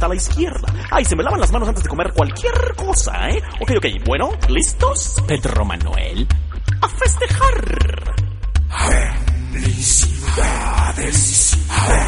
a la izquierda. Ay, se me lavan las manos antes de comer cualquier cosa, ¿eh? Ok, bueno, ¿listos? Pedro Manuel, a festejar. Felicidades.